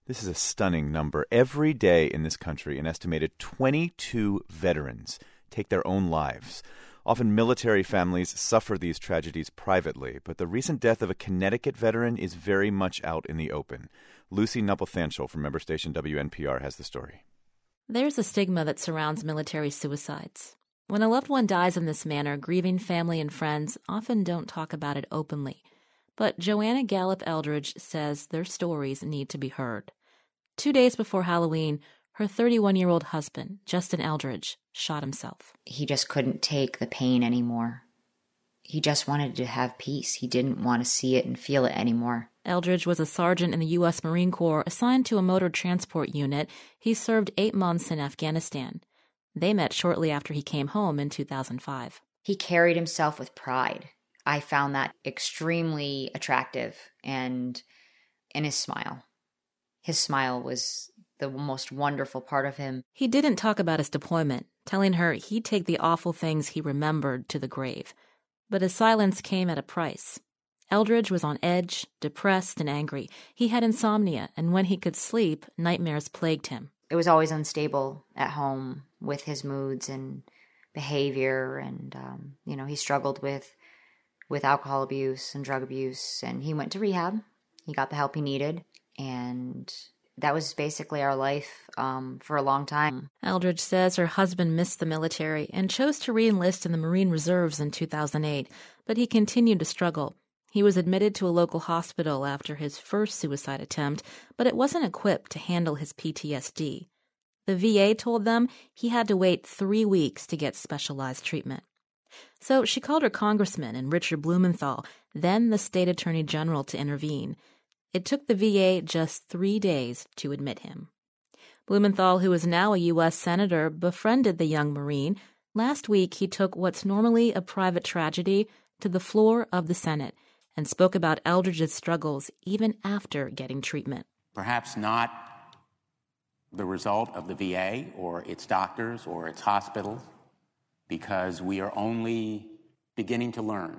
This is a stunning number. Every day in this country, an estimated 22 veterans take their own lives. Often military families suffer these tragedies privately, but the recent death of a Connecticut veteran is very much out in the open. Lucy Nalpathanchil from member station WNPR has the story. There's a stigma that surrounds military suicides. When a loved one dies in this manner, grieving family and friends often don't talk about it openly. But Joanna Gallup Eldridge says their stories need to be heard. 2 days before Halloween, her 31-year-old husband, Justin Eldridge, shot himself. He just couldn't take the pain anymore. He just wanted to have peace. He didn't want to see it and feel it anymore. Eldridge was a sergeant in the U.S. Marine Corps assigned to a motor transport unit. He served 8 months in Afghanistan. They met shortly after he came home in 2005. He carried himself with pride. I found that extremely attractive, and in his smile. His smile was the most wonderful part of him. He didn't talk about his deployment, telling her he'd take the awful things he remembered to the grave. But his silence came at a price. Eldridge was on edge, depressed and angry. He had insomnia, and when he could sleep, nightmares plagued him. It was always unstable at home with his moods and behavior, and he struggled with alcohol abuse and drug abuse, and he went to rehab. He got the help he needed, and that was basically our life for a long time. Eldridge says her husband missed the military and chose to re-enlist in the Marine Reserves in 2008, but he continued to struggle. He was admitted to a local hospital after his first suicide attempt, but it wasn't equipped to handle his PTSD. The VA told them he had to wait 3 weeks to get specialized treatment. So she called her congressman and Richard Blumenthal, then the state attorney general, to intervene. It took the VA just 3 days to admit him. Blumenthal, who is now a U.S. senator, befriended the young Marine. Last week, he took what's normally a private tragedy to the floor of the Senate and spoke about Eldridge's struggles even after getting treatment. Perhaps not the result of the VA or its doctors or its hospitals, because we are only beginning to learn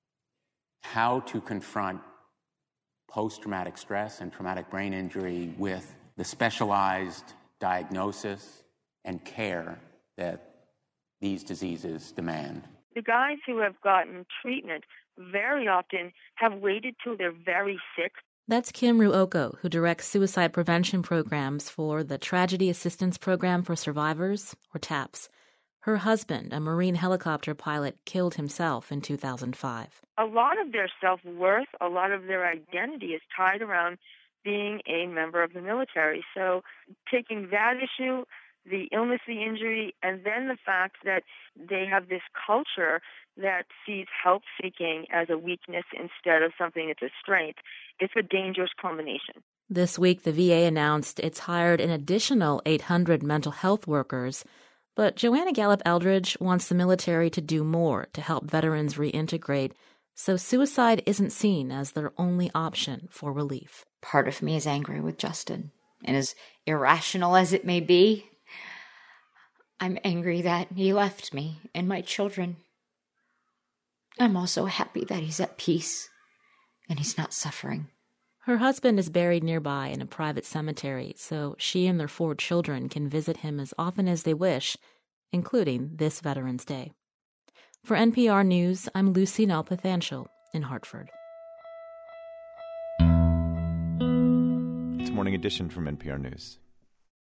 how to confront post-traumatic stress and traumatic brain injury with the specialized diagnosis and care that these diseases demand. The guys who have gotten treatment very often have waited till they're very sick. That's Kim Ruoko, who directs suicide prevention programs for the Tragedy Assistance Program for Survivors, or TAPS. Her husband, a Marine helicopter pilot, killed himself in 2005. A lot of their self-worth, a lot of their identity is tied around being a member of the military. So taking that issue, the illness, the injury, and then the fact that they have this culture that sees help-seeking as a weakness instead of something that's a strength, it's a dangerous combination. This week, the VA announced it's hired an additional 800 mental health workers. But Joanna Gallup Eldridge wants the military to do more to help veterans reintegrate, so suicide isn't seen as their only option for relief. Part of me is angry with Justin, and as irrational as it may be, I'm angry that he left me and my children. I'm also happy that he's at peace and he's not suffering. Her husband is buried nearby in a private cemetery, so she and their 4 children can visit him as often as they wish, including this Veterans Day. For NPR News, I'm Lucy Nalpathanchil in Hartford. It's Morning Edition from NPR News.